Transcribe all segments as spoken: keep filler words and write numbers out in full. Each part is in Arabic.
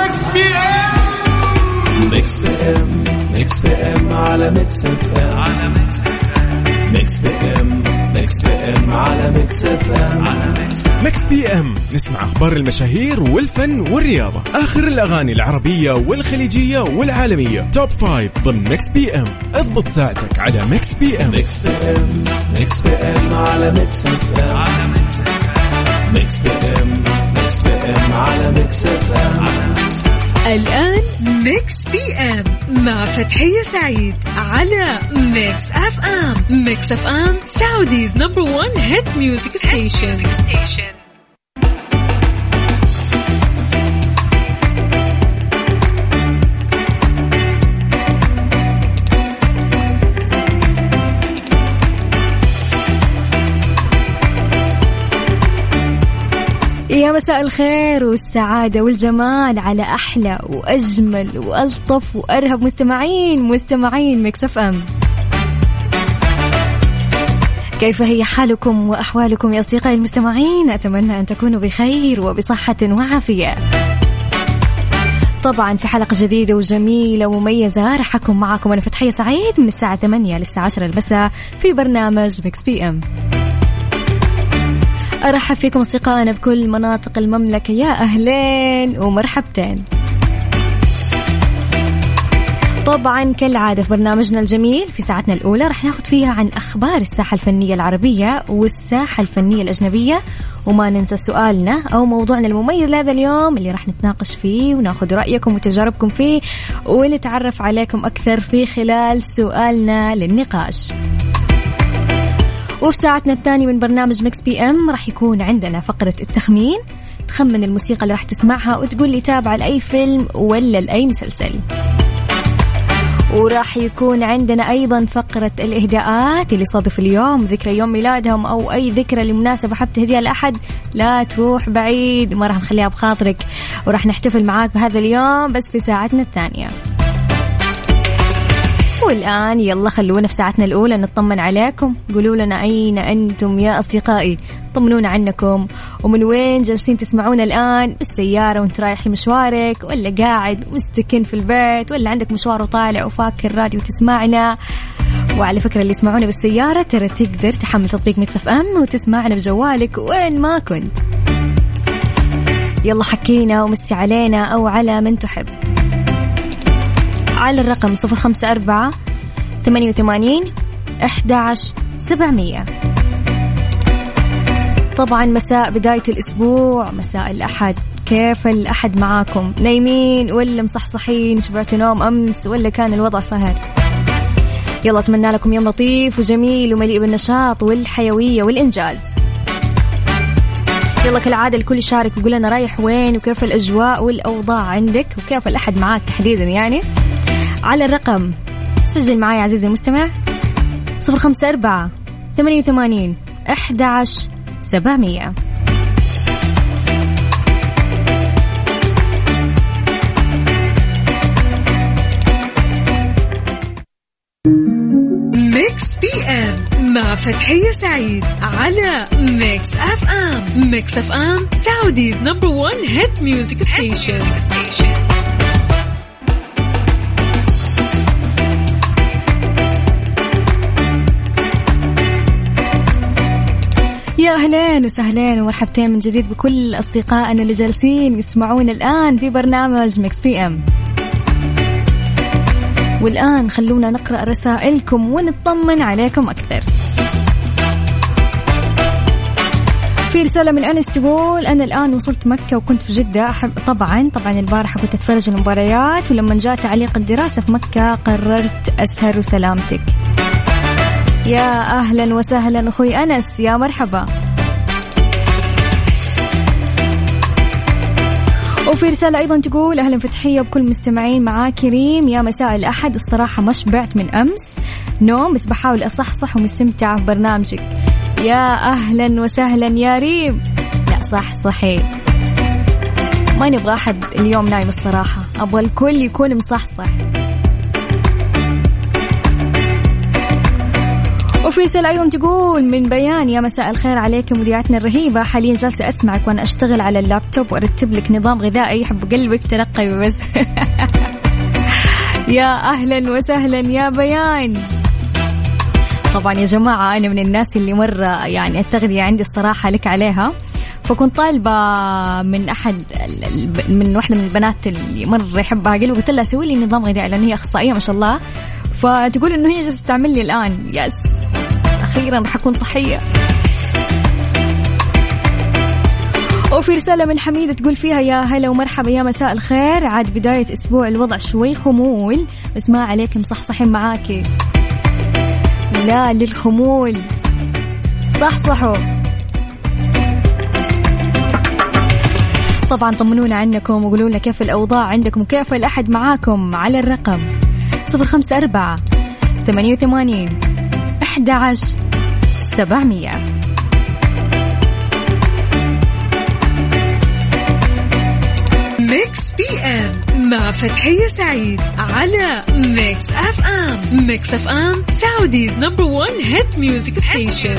ميكس بي ام ميكس بي ام على ميكس اف ام على ميكس اف ام ميكس بي ام ميكس بي ام على ميكس اف ام على ميكس ميكس بي ام. نسمع اخبار المشاهير والفن والرياضه، اخر الاغاني العربيه والخليجيه والعالميه، توب فايف ضمن ميكس بي ام. اضبط ساعتك على ميكس بي ام. ميكس بي ام ميكس بي ام على ميكس اف ام على ميكس اف ام ميكس بي ام ميكس بي ام على ميكس اف ام على ميكس. الآن ميكس بي ام مع فتحية سعيد على ميكس اف ام. ميكس اف ام سعوديز نمبر وان هيت ميوزك ستيشن. يا مساء الخير والسعادة والجمال على أحلى وأجمل وألطف وأرهب مستمعين مستمعين ميكس اف ام. كيف هي حالكم وأحوالكم يا أصدقائي المستمعين؟ أتمنى أن تكونوا بخير وبصحة وعافية. طبعا في حلقة جديدة وجميلة ومميزة راح أكون معكم أنا فتحية سعيد من الساعة ثمانية للساعة عشرة المساء في برنامج ميكس بي ام. أرحب فيكم أصدقائنا بكل مناطق المملكة، يا أهلين ومرحبتين. طبعا كالعادة في برنامجنا الجميل في ساعتنا الأولى رح ناخد فيها عن أخبار الساحة الفنية العربية والساحة الفنية الأجنبية، وما ننسى سؤالنا أو موضوعنا المميز لهذا اليوم اللي رح نتناقش فيه وناخد رأيكم وتجاربكم فيه ونتعرف عليكم أكثر في خلال سؤالنا للنقاش. وفي ساعتنا الثانية من برنامج ميكس بي ام راح يكون عندنا فقرة التخمين، تخمن الموسيقى اللي راح تسمعها وتقول لي تابعة لأي فيلم ولا لأي مسلسل. وراح يكون عندنا أيضا فقرة الإهداءات اللي صادف اليوم ذكرى يوم ميلادهم أو أي ذكرى لمناسبة حاب تهديها لأحد، لا تروح بعيد، ما راح نخليها بخاطرك وراح نحتفل معاك بهذا اليوم بس في ساعتنا الثانية. والآن يلا خلونا في ساعتنا الأولى نطمن عليكم، قولوا لنا أين أنتم يا أصدقائي، طمنونا عنكم ومن وين جالسين تسمعونا الآن، بالسيارة وانت رايح لمشوارك ولا قاعد مستكن في البيت ولا عندك مشوار وطالع وفاكر راديو تسمعنا. وعلى فكرة اللي يسمعونا بالسيارة ترى تقدر تحمل تطبيق ميكس اف ام وتسمعنا بجوالك وين ما كنت. يلا حكينا ومسي علينا أو على من تحب على الرقم صفر خمسة أربعة ثمانية وثمانين أحد عشر سبعمية. طبعا مساء بداية الأسبوع، مساء الأحد، كيف الأحد معاكم؟ نايمين ولا مصحصحين؟ شبعتوا نوم أمس ولا كان الوضع سهر؟ يلا أتمنى لكم يوم لطيف وجميل ومليء بالنشاط والحيوية والإنجاز. يلا كالعادة الكل يشارك ويقول لنا رايح وين وكيف الأجواء والأوضاع عندك وكيف الأحد معاك تحديدا، يعني على الرقم سجل معي عزيزي المستمع صفر خمسة أربعة ثمانية وثمانين أحد عشر سبعمية. ميكس بي ام مع فتحية سعيد على ميكس اف ام. ميكس اف ام سعوديز نمبر وان هيت ميوزك ستيشن. يا أهلين وسهلين ومرحبتين من جديد بكل أصدقائنا اللي جالسين يسمعون الآن في برنامج ميكس بي ام. والآن خلونا نقرأ رسائلكم ونطمن عليكم أكثر. في رسالة من أنس تقول أنا الآن وصلت مكة وكنت في جدة. أحب طبعا طبعا البارحة كنت أتفرج المباريات، ولما جاء تعليق الدراسة في مكة قررت أسهر وسلامتك. يا أهلا وسهلا أخوي أنس، يا مرحبا. وفي رسالة أيضا تقول أهلا فتحية وبكل مستمعين، معاك كريم. يا مساء الأحد، الصراحة ما شبعت من أمس نوم بس بحاول أصحصح ومستمتعة في برنامجك. يا أهلا وسهلا يا ريم. لا صح صحيح، ما نبغى أحد اليوم نايم الصراحة، أبغى الكل يكون مصحصح. وفي رسالة أيضا تقول من بيان: يا مساء الخير عليكم مذيعتنا الرهيبة، حاليا جالسة أسمعك وأنا أشتغل على اللابتوب وأرتب لك نظام غذائي، حب قلبك تلقي بس. يا أهلا وسهلا يا بيان. طبعا يا جماعة أنا من الناس اللي مرة يعني التغذية عندي الصراحة لك عليها، فكنت طالبة من أحد من واحدة من البنات اللي مرة يحبها قلبي، قلت لها سوي لي نظام غذائي لأن هي أخصائية ما شاء الله، فتقول إنه هي جالسة تعمل لي الآن. يس أخيرا رح أكون صحية. وفي رسالة من حميدة تقول فيها: يا هلا ومرحبا، يا مساء الخير، عاد بداية أسبوع الوضع شوي خمول بس ما عليكم صحصحين معاكي. لا للخمول، صح صحوا. طبعا طمنونا عنكم وقولوا لنا كيف الأوضاع عندكم وكيف الأحد معاكم على الرقم صفر خمسة أربعة ثمانية وثمانين أحد عشر سبعمية. ميكس بي ام مع فتحية سعيد على ميكس اف ام. ميكس اف ام سعوديز نمبر وان هيت ميوزك ستيشن.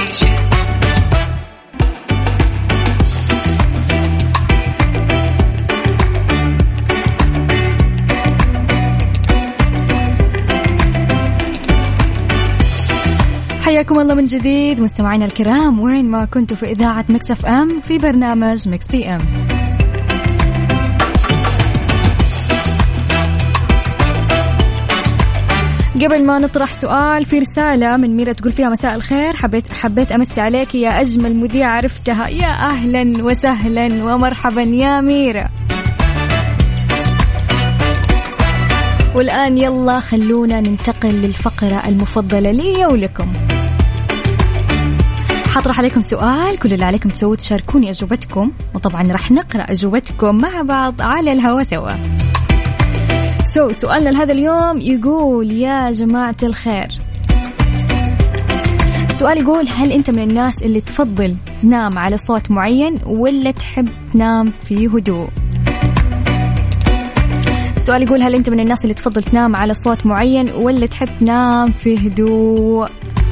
حياكم الله من جديد مستمعينا الكرام، وين ما كنتوا في إذاعة ميكس اف ام في برنامج ميكس بي ام. قبل ما نطرح سؤال، في رسالة من ميرا تقول فيها: مساء الخير، حبيت حبيت أمسي عليك يا أجمل مذيعة عرفتها. يا أهلا وسهلا ومرحبا يا ميرا. والآن يلا خلونا ننتقل للفقرة المفضلة لي ولكم. حطرح عليكم سؤال، كل اللي عليكم تسووا تشاركوني أجوبتكم، وطبعا رح نقرأ أجوبتكم مع بعض على الهواء سوا. سو سؤالنا لهذا اليوم يقول: يا جماعة الخير، السؤال يقول: هل أنت من الناس اللي تفضل تنام على صوت معين ولا تحب تنام في هدوء؟ السؤال يقول: هل أنت من الناس اللي تفضل تنام على صوت معين ولا تحب تنام في هدوء؟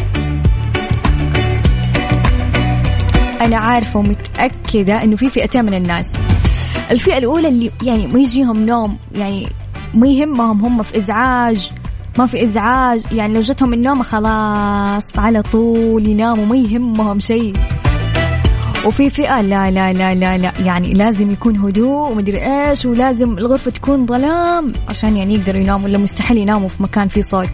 أنا عارفة ومتأكدة إنه في فئتين من الناس. الفئة الأولى اللي يعني ما يجيهم نوم، يعني ما يهمهم، هم في إزعاج ما في إزعاج، يعني لو جتهم النوم خلاص على طول يناموا ما يهمهم شيء. وفي فئة لا لا لا لا لا يعني لازم يكون هدوء ومدري إيش، ولازم الغرفة تكون ظلام عشان يعني يقدروا يناموا، ولا مستحيل يناموا في مكان فيه صوت.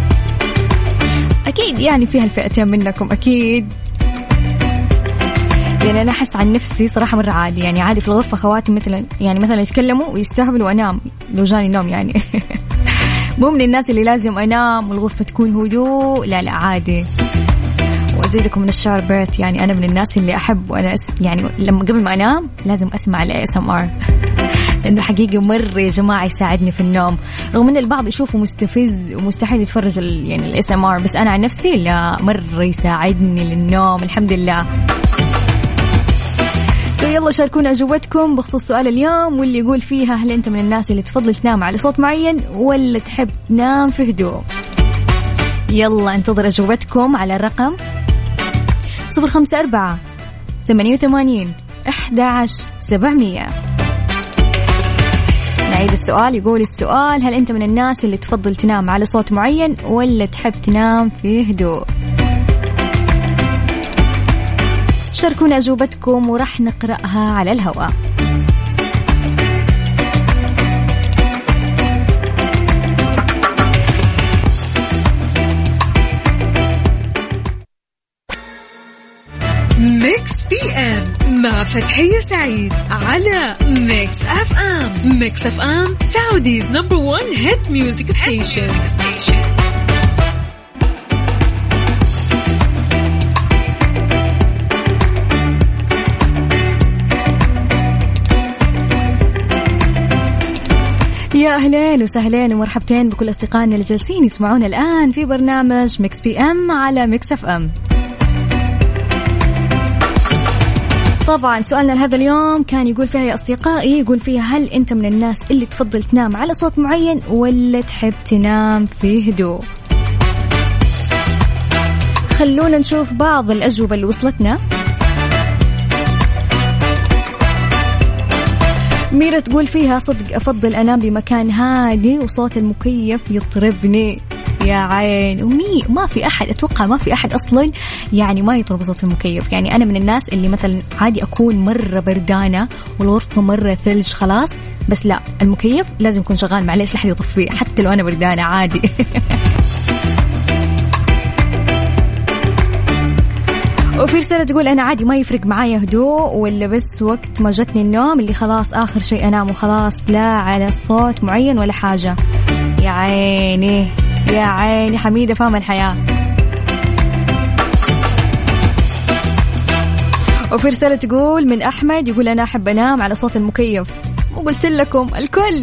أكيد يعني فيها الفئتين منكم أكيد. يعني أنا أحس عن نفسي صراحة مرة عادي، يعني عادي في الغرفة خواتي مثلا يعني مثلا يتكلموا ويستهبلوا وأنام لو جاني نوم يعني. مو من الناس اللي لازم أنام والغرفة تكون هدوء، لا لا عادي. وأزيدكم من الشعر بيت، يعني أنا من الناس اللي أحب وأنا أس... يعني لما قبل ما أنام لازم أسمع ال إيه إس إم آر لأنه حقيقي مرة يا جماعة يساعدني في النوم، رغم أن البعض يشوفه مستفز ومستحيل يتفرج ال... يعني ال إيه إس إم آر، بس أنا عن نفسي لا مرة يساعدني للنوم الحمد لله. سو يلا شاركونا أجوبتكم بخصوص سؤال اليوم، واللي يقول فيها: هل أنت من الناس اللي تفضل تنام على صوت معين ولا تحب تنام في هدوء؟ يلا انتظر أجوبتكم على الرقم صفر خمسة أربعة ثمانية وثمانين أحد عشر سبعمية. نعيد السؤال، يقول السؤال: هل أنت من الناس اللي تفضل تنام على صوت معين ولا تحب تنام في هدوء؟ شاركونا أجوبتكم ورح نقرأها على الهواء. ميكس بي ام مع فتحية سعيد على ميكس اف ام. ميكس اف ام سعوديز نمبر وان هيت ميوزك ستيشن. يا أهلين وسهلين ومرحبتين بكل أصدقائنا اللي جالسين يسمعونا الآن في برنامج ميكس بي ام على ميكس اف ام. طبعا سؤالنا لهذا اليوم كان يقول فيها يا أصدقائي، يقول فيها: هل أنت من الناس اللي تفضل تنام على صوت معين ولا تحب تنام في هدوء؟ خلونا نشوف بعض الأجوبة اللي وصلتنا. ميرا تقول فيها صدق أفضل أنام بمكان هادي وصوت المكيف يطربني. يا عين. ومي ما في أحد، أتوقع ما في أحد أصلا يعني ما يطرب صوت المكيف. يعني أنا من الناس اللي مثلا عادي أكون مرة بردانة والغرفة مرة ثلج خلاص، بس لا، المكيف لازم يكون شغال، معليش لحد يطفيه حتى لو أنا بردانة عادي. وفي رسالة تقول أنا عادي ما يفرق معايا هدوء ولا بس وقت ما جتني النوم اللي خلاص آخر شيء أنام وخلاص، لا على صوت معين ولا حاجة. يا عيني يا عيني حميدة فاهمة الحياة. وفي رسالة تقول من أحمد يقول أنا أحب أنام على صوت المكيف، وقلت لكم الكل.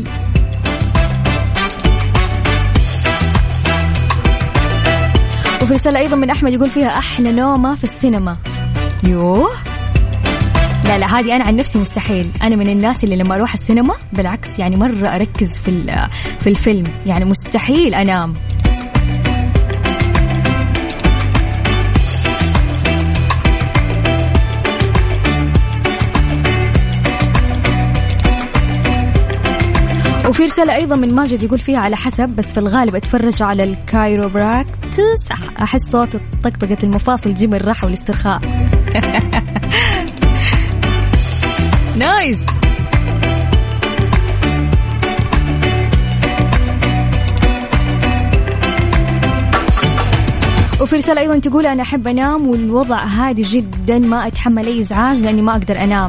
وفي رسالة أيضا من أحمد يقول فيها أحلى نومة في السينما. يوه لا لا، هذه أنا عن نفسي مستحيل. أنا من الناس اللي لما أروح السينما بالعكس يعني مرة أركز في في الفيلم، يعني مستحيل أنام. وفي رسالة أيضا من ماجد يقول فيها على حسب، بس في الغالب أتفرج على الكايروبراكتس، أحس صوت طقطقة المفاصل تجيب الراحة والاسترخاء. نايس. وفي رسالة أيضا تقول أنا أحب أنام والوضع هادي جدا، ما أتحمل أي إزعاج لأني ما أقدر أنام.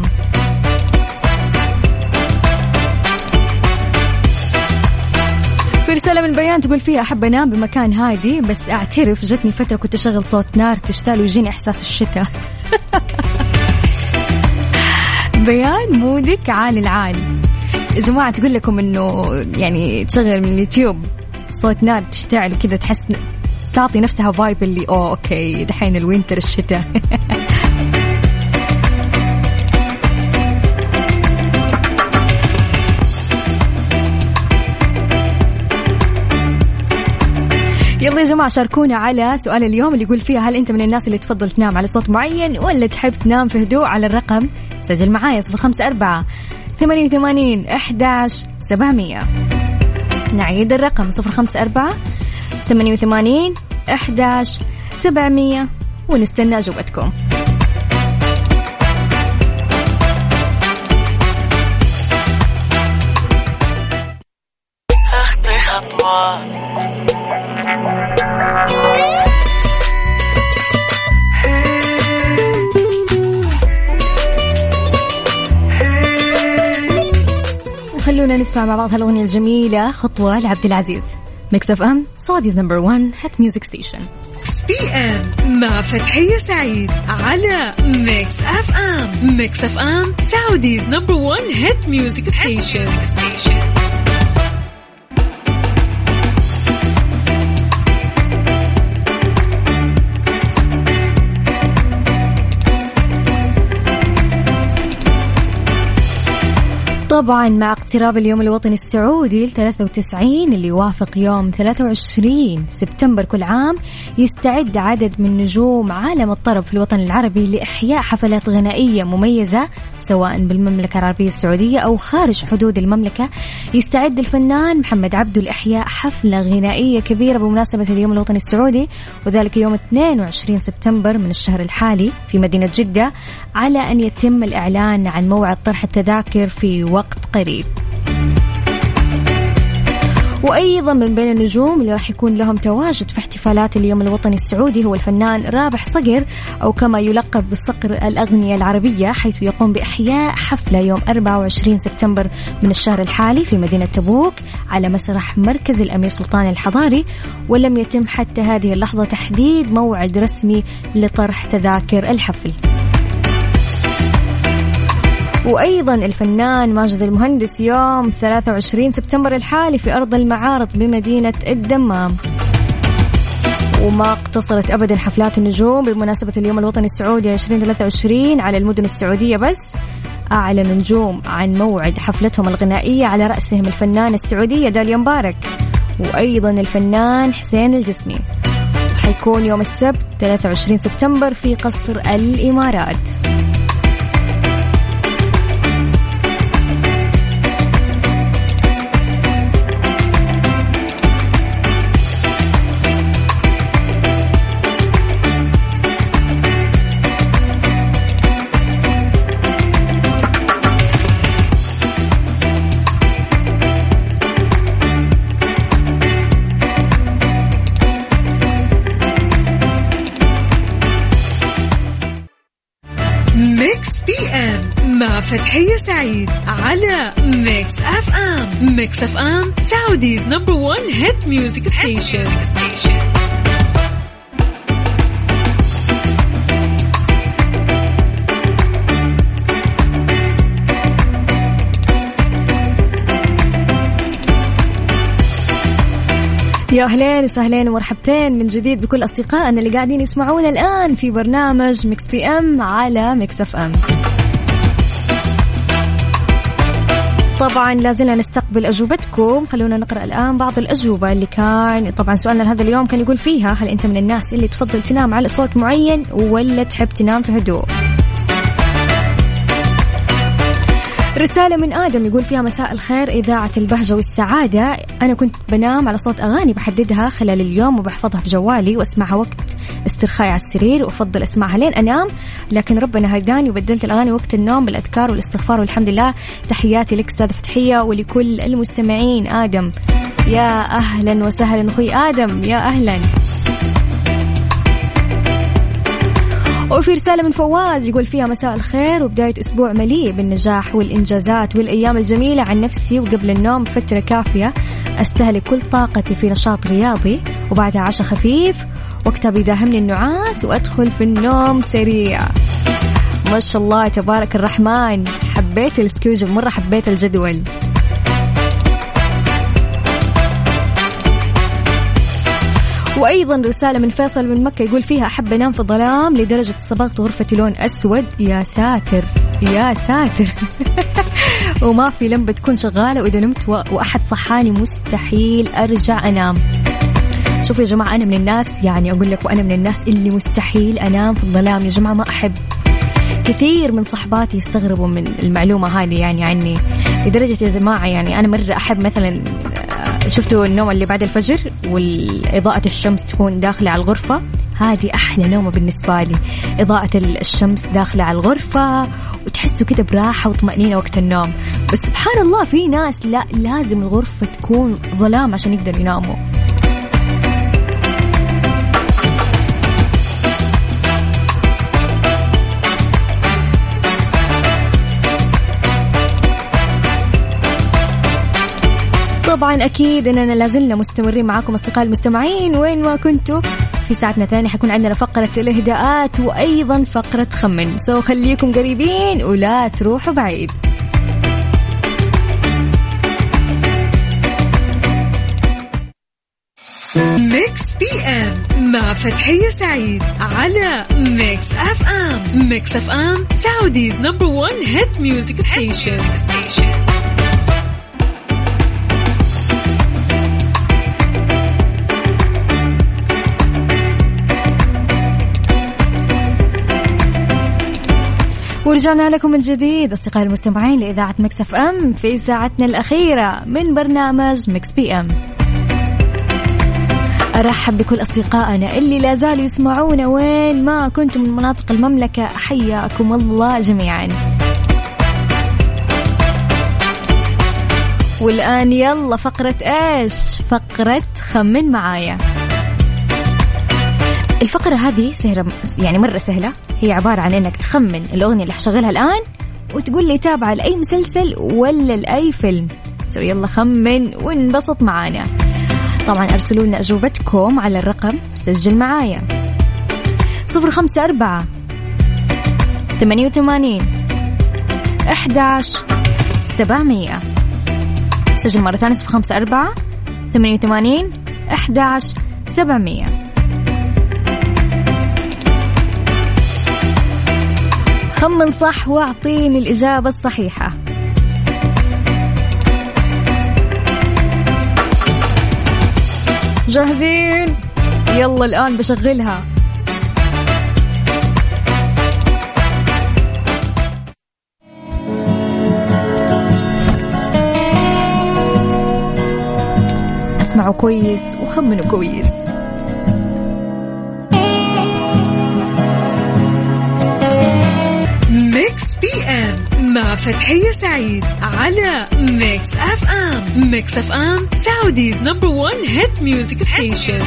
في رسالة من بيان تقول فيها أحب أنام بمكان هادي، بس أعترف جتني فترة كنت أشغل صوت نار تشتغل ويجيني إحساس الشتاء. بيان مودك عالي العالي يا جماعة. تقول لكم إنه يعني تشغل من اليوتيوب صوت نار تشتعل كذا، تحس تعطي نفسها فايب اللي أوه أوكي دحين الوينتر الشتاء. يلا يا جماعة شاركونا على سؤال اليوم اللي يقول فيها هل أنت من الناس اللي تفضل تنام على صوت معين ولا تحب تنام في هدوء؟ على الرقم سجل معايا صفر خمسة أربعة ثمانية وثمانين أحد عشر سبعمية. نعيد الرقم صفر خمسة أربعة ثمانية وثمانين أحد عشر سبعمية ونستنى أجوبتكم. أخطي خطوة وخلونا نسمع مع بعض هالأغنية الجميلة خطوة لعبد العزيز. ميكس اف ام سعوديز نمبر ون هات ميوزك ستيشن. بي ام مع فتحية سعيد على ميكس اف ام. ميكس اف ام سعوديز نمبر ون هات ميوزك ستيشن. طبعا مع اقتراب اليوم الوطني السعودي الثلاثة وتسعين اللي يوافق يوم ثلاثة وعشرين سبتمبر كل عام، يستعد عدد من نجوم عالم الطرب في الوطن العربي لإحياء حفلات غنائية مميزة سواء بالمملكة العربية السعودية أو خارج حدود المملكة. يستعد الفنان محمد عبده لإحياء حفلة غنائية كبيرة بمناسبة اليوم الوطني السعودي، وذلك يوم اثنين وعشرين سبتمبر من الشهر الحالي في مدينة جدة، على أن يتم الإعلان عن موعد طرح التذاكر في وقت قريب. وأيضا من بين النجوم اللي راح يكون لهم تواجد في احتفالات اليوم الوطني السعودي هو الفنان رابح صقر، أو كما يلقب بالصقر الأغنية العربية، حيث يقوم بإحياء حفلة يوم أربعة وعشرين سبتمبر من الشهر الحالي في مدينة تبوك على مسرح مركز الأمير سلطان الحضاري، ولم يتم حتى هذه اللحظة تحديد موعد رسمي لطرح تذاكر الحفل. وأيضا الفنان ماجد المهندس يوم ثلاثة وعشرين سبتمبر الحالي في أرض المعارض بمدينة الدمام. وما اقتصرت أبدا حفلات النجوم بمناسبة اليوم الوطني السعودي عشرين ثلاثة وعشرين على المدن السعودية بس، أعلن نجوم عن موعد حفلتهم الغنائية على رأسهم الفنانة السعودية داليا مبارك، وأيضا الفنان حسين الجسمي. حيكون يوم السبت ثلاثة وعشرين سبتمبر في قصر الإمارات. ميكس بي ام مع فتحية سعيد على ميكس اف ام. ميكس اف ام سعوديز نمبر ون هيت ميوزك ستيشن. يا أهلين وسهلين ومرحبتين من جديد بكل أصدقائنا اللي قاعدين يسمعونا الآن في برنامج ميكس بي أم على ميكس أف أم. طبعا لازلنا نستقبل أجوبتكم. خلونا نقرأ الآن بعض الأجوبة اللي كان طبعا سؤالنا لهذا اليوم كان يقول فيها: هل أنت من الناس اللي تفضل تنام على صوت معين ولا تحب تنام في هدوء؟ رسالة من آدم يقول فيها: مساء الخير إذاعة البهجة والسعادة، أنا كنت بنام على صوت أغاني بحددها خلال اليوم وبحفظها في جوالي وأسمعها وقت استرخائي على السرير، وأفضل أسمعها لين أنام، لكن ربنا هداني وبدلت الأغاني وقت النوم بالأذكار والاستغفار والحمد لله. تحياتي لك أستاذ فتحية ولكل المستمعين. آدم، يا أهلا وسهلا أخوي آدم، يا أهلا. وفي رسالة من فواز يقول فيها: مساء الخير وبداية أسبوع مليء بالنجاح والإنجازات والأيام الجميلة. عن نفسي وقبل النوم فترة كافية أستهلك كل طاقتي في نشاط رياضي، وبعدها عشاء خفيف، وقتها بيداهمني النعاس وأدخل في النوم سريع. ما شاء الله تبارك الرحمن، حبيت السكيوجل مرة، حبيت الجدول. وأيضا رسالة من فيصل من مكة يقول فيها: أحب أنام في الظلام لدرجة صبغت غرفتي لون أسود. يا ساتر يا ساتر. وما في لمبة تكون شغالة، وإذا نمت وأحد صحاني مستحيل أرجع أنام. شوفوا يا جماعة، أنا من الناس يعني أقول لك، وأنا من الناس اللي مستحيل أنام في الظلام يا جماعة، ما أحب. كثير من صحباتي يستغربوا من المعلومة هذه يعني عني، لدرجة يا جماعة يعني أنا مرة أحب مثلا، شفتوا النوم اللي بعد الفجر والإضاءة الشمس تكون داخلة على الغرفة، هذه أحلى نومة بالنسبة لي. إضاءة الشمس داخلة على الغرفة وتحسوا كده براحة وطمأنينة وقت النوم. بس سبحان الله في ناس لا، لازم الغرفة تكون ظلام عشان يقدروا يناموا. طبعا أكيد أننا لازلنا مستمرين معاكم أصدقائي المستمعين وين ما كنتوا. في ساعتنا الثانية حيكون عندنا فقرة الإهداءات وأيضا فقرة خمن، سو خليكم قريبين ولا تروحوا بعيد. ميكس بي ام مع فتحية سعيد على ميكس اف ام. ميكس اف ام سعوديز نمبر ون هيت ميوزك ستيشن. ورجعنا لكم من جديد أصدقائي المستمعين لإذاعة ميكس اف ام في ساعتنا الأخيرة من برنامج ميكس بي ام. أرحب بكل أصدقائنا اللي لا زالوا يسمعونا وين ما كنتم من مناطق المملكة، حياكم الله جميعا. والآن يلا فقرة إيش؟ فقرة خمن معايا. الفقرة هذه سهلة يعني مرة سهلة، هي عبارة عن إنك تخمن الأغنية اللي حشغلها الآن وتقول لي تابعة لأي مسلسل ولا لأي فيلم. سو يلا خمن وانبسط معانا. طبعا أرسلوا لنا أجوبتكم على الرقم، سجل معايا صفر خمسة أربعة ثمانية وثمانين أحد عشر سبعمية. سجل مرة ثانية صفر خمسة أربعة ثمانية وثمانين أحد عشر سبعمية. خمن صح واعطيني الإجابة الصحيحة. جاهزين؟ يلا الآن بشغلها. اسمعوا كويس وخمنوا كويس. ميكس بي ام مع فتحية سعيد على ميكس اف ام. ميكس اف ام سعوديز نمبر ون هيت ميوزك ستيشن.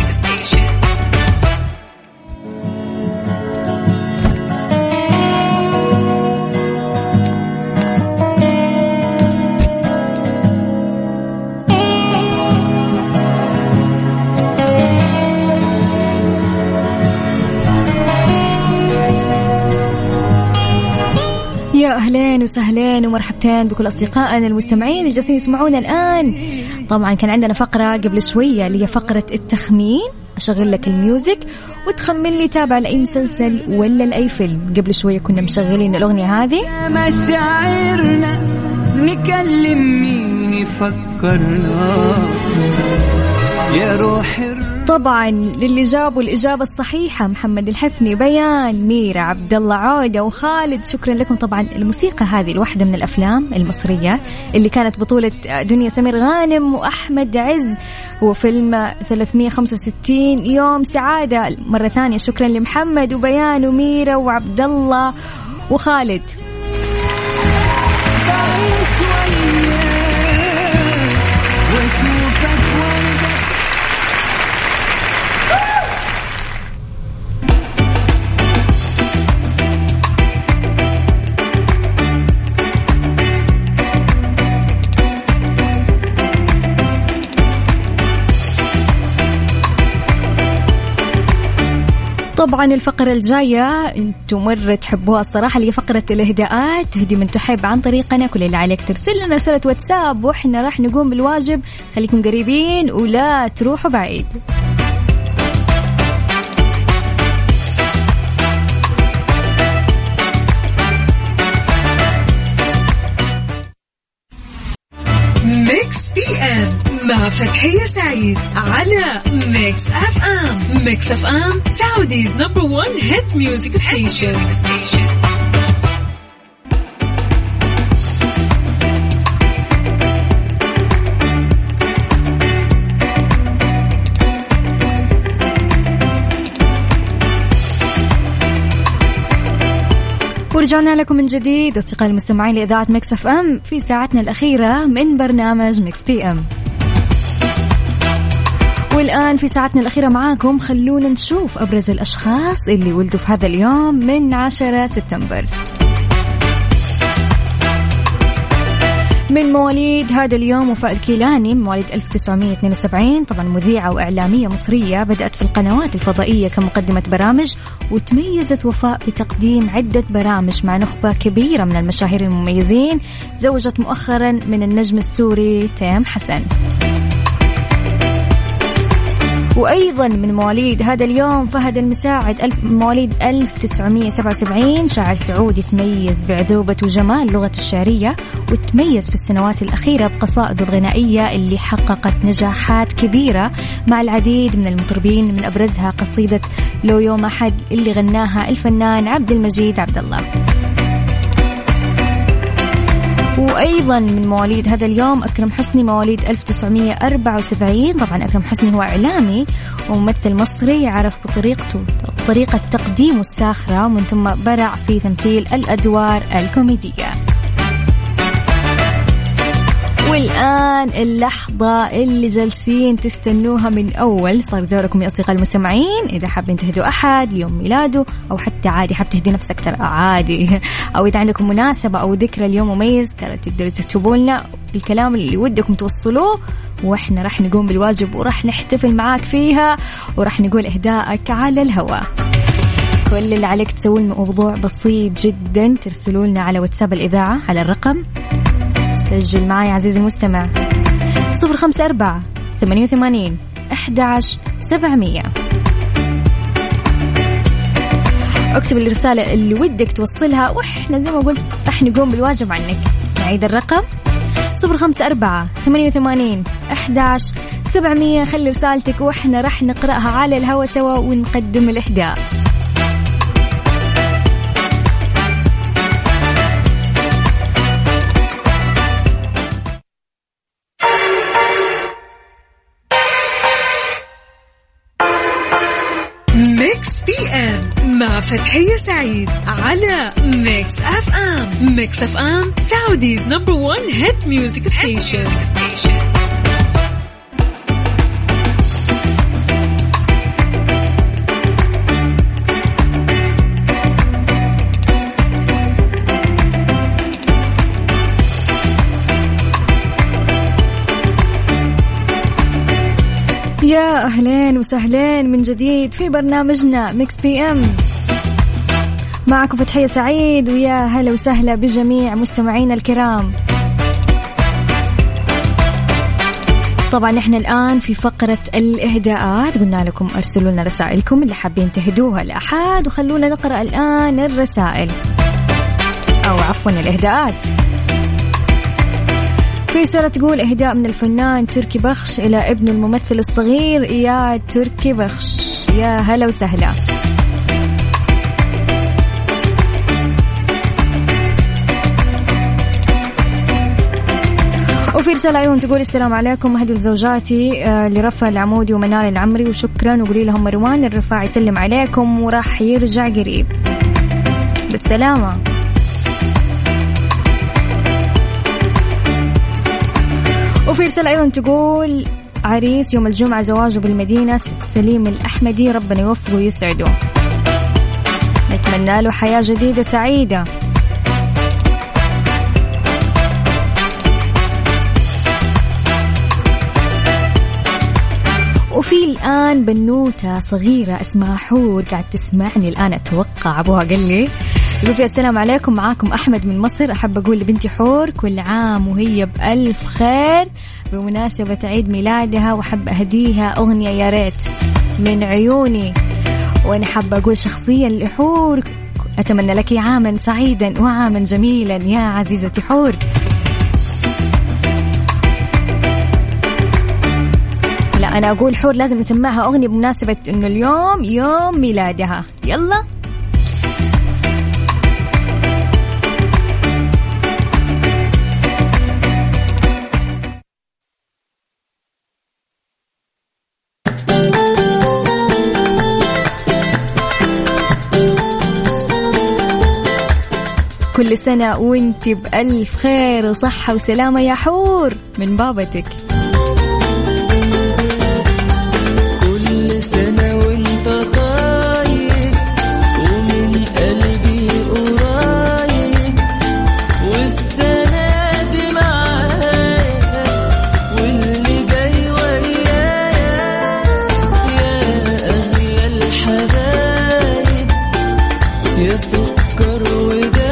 يا أهلين وسهلين ومرحبتين بكل أصدقائنا المستمعين اللي جالسين يسمعونا الآن. طبعا كان عندنا فقرة قبل شوية اللي هي فقرة التخمين. أشغل لك الميوزك وتخمن لي تابع لأي مسلسل ولا لأي فيلم. قبل شوية كنا مشغلين الأغنية هذه. يا مشاعرنا نكلم مين يفكرنا يا روح. طبعا للي جابوا الإجابة الصحيحة محمد الحفني، بيان، ميرا، عبد الله عودة وخالد، شكرا لكم. طبعا الموسيقى هذه الواحدة من الأفلام المصرية اللي كانت بطولة دنيا سمير غانم وأحمد عز، هو فيلم ثلاثمية وخمسة وستين يوم سعادة. مرة ثانية شكرا لمحمد وبيان وميرا وعبد الله وخالد. طبعا الفقرة الجاية انتم مرة تحبوها الصراحة، اللي هي فقرة الإهداءات. تهدي من تحب عن طريقنا. كل اللي عليك ترسل لنا رسالة واتساب وإحنا راح نقوم بالواجب. خليكم قريبين ولا تروحوا بعيد. ميكس بي ام مع فتحية سعيد على ميكس اف ام. ميكس اف ام سعوديز نمبر ون هيت ميوزك ستيشن. ورجعنا لكم من جديد أصدقائي المستمعين لإذاعة ميكس اف ام في ساعتنا الأخيرة من برنامج ميكس بي ام. والآن في ساعتنا الأخيرة معاكم خلونا نشوف أبرز الأشخاص اللي ولدوا في هذا اليوم من عشرة سبتمبر. من مواليد هذا اليوم وفاء الكيلاني، مواليد ألف وتسعمية واثنين وسبعين، طبعا مذيعة وإعلامية مصرية بدأت في القنوات الفضائية كمقدمة برامج، وتميزت وفاء بتقديم عدة برامج مع نخبة كبيرة من المشاهير المميزين. تزوجت مؤخرا من النجم السوري تيم حسن. وأيضا من مواليد هذا اليوم فهد المساعد، ألف مواليد ألف وتسعمية وسبعة وسبعين، شاعر سعودي تميز بعذوبة وجمال لغته الشعرية، وتميز في السنوات الأخيرة بقصائده الغنائية اللي حققت نجاحات كبيرة مع العديد من المطربين، من أبرزها قصيدة لو يوم أحد اللي غناها الفنان عبد المجيد عبد الله. وأيضا من مواليد هذا اليوم أكرم حسني، مواليد ألف وتسعمية وأربعة وسبعين. طبعا أكرم حسني هو إعلامي وممثل مصري يعرف بطريقته طريقة تقديمه الساخرة، ومن ثم برع في تمثيل الأدوار الكوميدية. والآن اللحظة اللي جالسين تستنوها من أول، صار دوركم يا أصدقاء المستمعين. إذا حابين تهدوا أحد ليوم ميلاده، أو حتى عادي حاب تهدي نفسك ترى عادي، أو إذا عندكم مناسبة أو ذكرى اليوم مميز، ترى تقدروا تكتبوا لنا الكلام اللي ودكم توصلوه، وإحنا راح نقوم بالواجب وراح نحتفل معاك فيها، وراح نقول إهدائك على الهواء. كل اللي عليك تسوي موضوع بسيط جدا، ترسلوا لنا على واتساب الإذاعة على الرقم، سجل معي عزيزي المستمع، صفر خمسة أربعة ثمانية وثمانين أحد عشر سبعمية. اكتب الرسالة اللي ودك توصلها، وإحنا زي ما قلت راح نقوم بالواجب عنك. نعيد الرقم صفر خمسة أربعة ثمانية وثمانين أحد عشر سبعمية. خلي رسالتك وإحنا رح نقرأها على الهوا سوا ونقدم الإهداء. ميكس بي ام مع فتحية سعيد على ميكس اف ام. ميكس اف ام سعوديز نمبر ون هيت ميوزك ستيشن. يا أهلين وسهلين من جديد في برنامجنا ميكس بي ام. معكم فتحية سعيد ويا هلا وسهلا بجميع مستمعينا الكرام. طبعا احنا الآن في فقرة الإهداءات. قلنا لكم أرسلوا لنا رسائلكم اللي حابين تهدوها لأحد، وخلونا نقرأ الآن الرسائل أو عفوا الإهداءات. في رسالة تقول إهداء من الفنان تركي بخش إلى ابن الممثل الصغير إياد تركي بخش. يا هلا وسهلا. وفي رسالة أيضا تقول السلام عليكم، أهدوا لزوجاتي لرفع العمودي ومنار العمري وشكرا، وقولي لهم مروان الرفاعي يسلم عليكم وراح يرجع قريب بالسلامة. وفي رسالة أيضا تقول عريس يوم الجمعة زواجه بالمدينة سليم الأحمدي، ربنا يوفقه ويسعده، نتمنى له حياة جديدة سعيدة. وفي الآن بنوتة صغيرة اسمها حور قاعد تسمعني الآن، أتوقع أبوها قال لي. يقول فيها السلام عليكم، معاكم أحمد من مصر، أحب أقول لبنتي حور كل عام وهي بألف خير بمناسبة عيد ميلادها، وحب أهديها أغنية يا ريت من عيوني. وأنا حابة أقول شخصيا لحور أتمنى لك عاما سعيدا وعاما جميلا يا عزيزتي حور. لا أنا أقول حور لازم نسمعها أغنية بمناسبة إنه اليوم يوم ميلادها. يلا كل سنة وانت بألف خير وصحة وسلامة يا حور من بابتك. كل سنة وانت طايب ومن قلبي قريب، والسنة دي معايا واللي جاي ويايا، يا أغلى الحبايب يا سكر ودايب،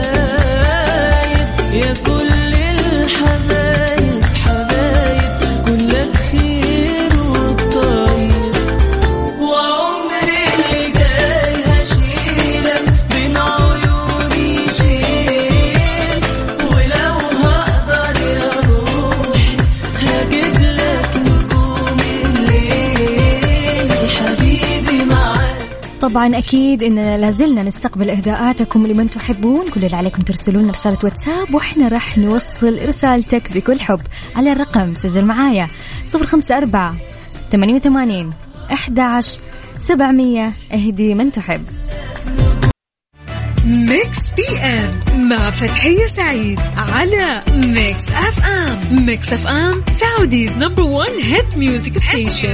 يا كل الحبايب حبايب كلك خير والطيب، وعمري اللي جاي هشيلك بين عيوني شيل، ولو هقدر يا روحي هجيب لك نجوم الليل حبيبي معاك. طبعا أكيد إننا لازلنا نستقبل إهداءاتكم لمن تحبون. كل اللي عليكم ترسلون رسالة واتساب وإحنا رح نوصل رسالتك بكل حب على الرقم، سجل معايا صفر خمسة أربعة ثمانية وثمانين أحد عشر سبعمية. اهدي من تحب. ميكس بي ام مع فتحية سعيد على ميكس اف ام. ميكس اف ام سعوديز نمبر ون هيت ميوزك ستيشن.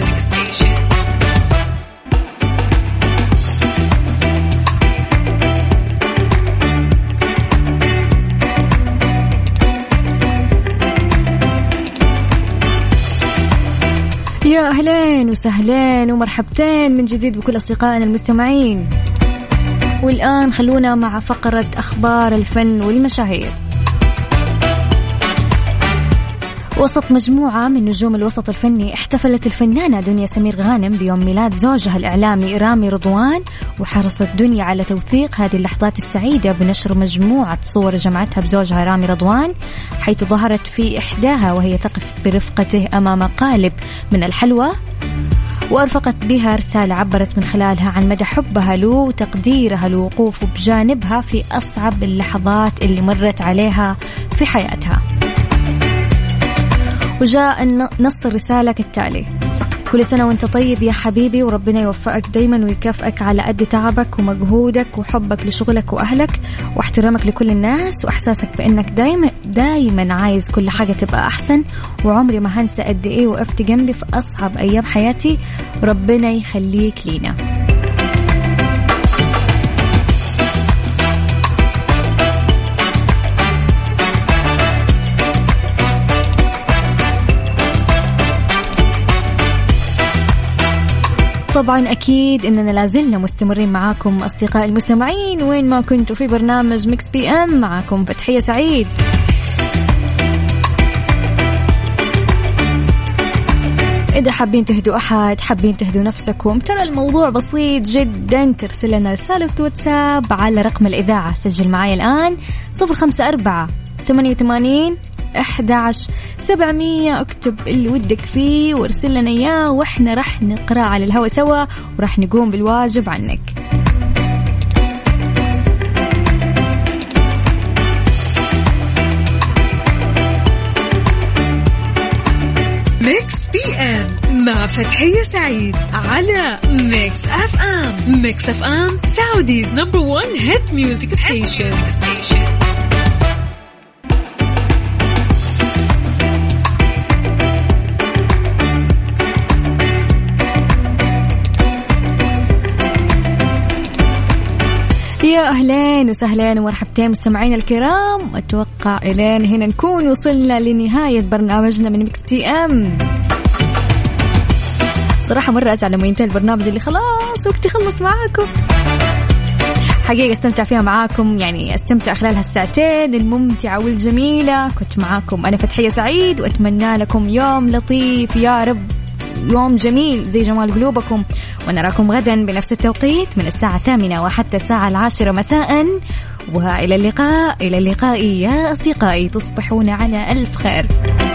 يا أهلين وسهلين ومرحبتين من جديد بكل أصدقائنا المستمعين. والآن خلونا مع فقرة أخبار الفن والمشاهير. وسط مجموعة من نجوم الوسط الفني احتفلت الفنانة دنيا سمير غانم بيوم ميلاد زوجها الإعلامي رامي رضوان، وحرصت دنيا على توثيق هذه اللحظات السعيدة بنشر مجموعة صور جمعتها بزوجها رامي رضوان، حيث ظهرت في إحداها وهي تقف برفقته أمام قالب من الحلوى، وأرفقت بها رسالة عبرت من خلالها عن مدى حبها له وتقديرها لوقوفه بجانبها في أصعب اللحظات اللي مرت عليها في حياتها. وجاء نص الرسالة كالتالي: كل سنة وانت طيب يا حبيبي، وربنا يوفقك دايما ويكافئك على قد تعبك ومجهودك وحبك لشغلك وأهلك واحترامك لكل الناس وإحساسك بأنك دايما دايما عايز كل حاجة تبقى أحسن، وعمري ما هنسى قد إيه وقفت جنبي في أصعب أيام حياتي، ربنا يخليك لينا. طبعا أكيد إننا لازلنا مستمرين معاكم أصدقائي المستمعين وين ما كنتوا في برنامج ميكس بي أم، معاكم فتحية سعيد. إذا حابين تهدوا أحد، حابين تهدوا نفسكم، ترى الموضوع بسيط جدا، ترسل لنا رسالة واتساب على رقم الإذاعة. سجل معي الآن صفر خمسة أربعة ثمانية وثمانين أحد عشر سبعمية، اكتب اللي ودك فيه وارسل لنا إياه، وإحنا رح نقرأ على الهواء سوا ورح نقوم بالواجب عنك. ميكس بي ام مع فتحية سعيد على ميكس اف ام. ميكس اف ام سعوديز نمبر وان هيت ميوزك ستيشن. يا أهلين وسهلين ومرحبتين مستمعينا الكرام، أتوقع إلين هنا نكون وصلنا لنهاية برنامجنا من ميكس بي أم. صراحة مرة أزعل لما ينتهي البرنامج اللي خلاص وقتي خلص معاكم، حقيقة استمتع فيها معاكم، يعني استمتع خلال هالساعتين الممتعة والجميلة. كنت معاكم أنا فتحية سعيد، وأتمنى لكم يوم لطيف يا رب، يوم جميل زي جمال قلوبكم، ونراكم غدا بنفس التوقيت من الساعة الثامنة وحتى الساعة العاشرة مساء، وإلى اللقاء. إلى اللقاء يا أصدقائي، تصبحون على ألف خير.